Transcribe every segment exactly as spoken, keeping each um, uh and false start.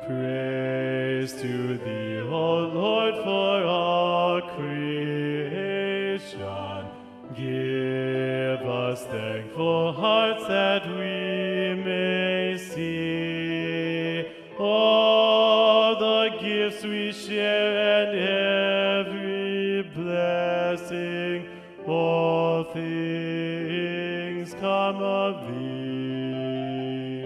Praise to thee, O Lord, for all creation. Give us thankful hearts that we may see all the gifts we share and every blessing. All things come of thee.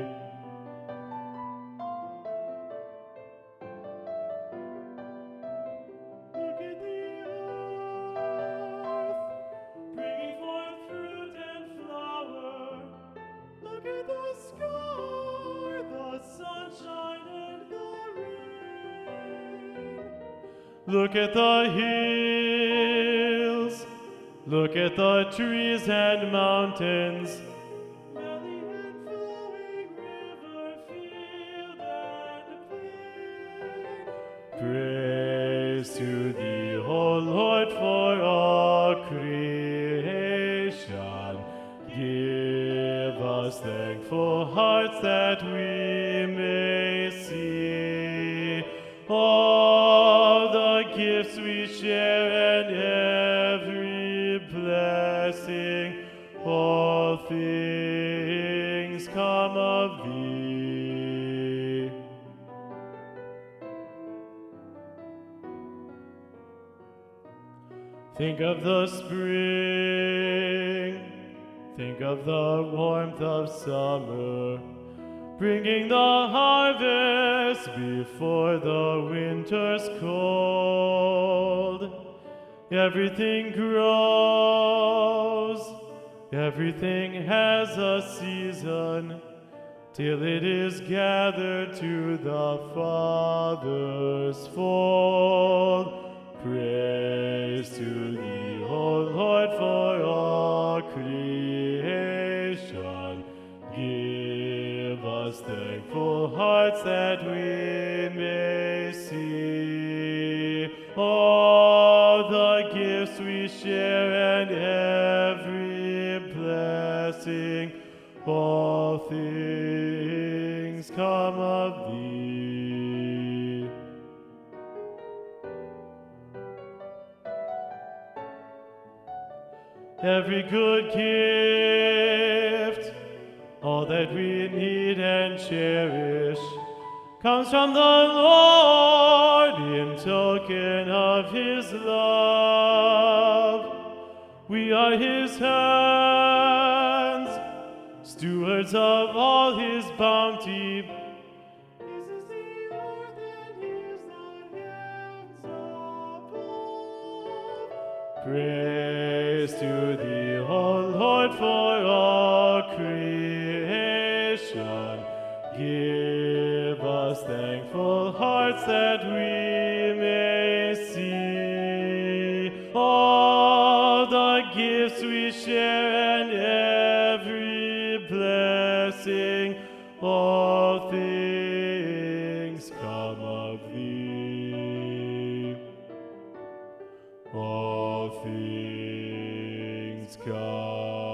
Look at the earth, bringing forth fruit and flower. Look at the sky, the sunshine and the rain. Look at the hills, look at the trees and mountains, valley and flowing river, field and plain. Praise to thee, O Lord, for all creation. Give us thankful hearts that we may see all the gifts we share and every blessing. All things come of thee. Think of the spring, think of the warmth of summer, bringing the harvest before the winter's cold. Everything grows, everything has a season, till it is gathered to the Father's fold. Praise to thee, O Lord, for all creation. Give us thankful hearts that we may see all the gifts we share and every blessing. All things come of thee. Every good gift, all that we need and cherish, comes from the Lord in token of His love. We are His hands, stewards of all His bounty. His is the earth and His the heavens above. Praise to thee, O Lord, for all creation. Give us thankful hearts that we may see all the gifts we share and every blessing. All things come of thee. All things come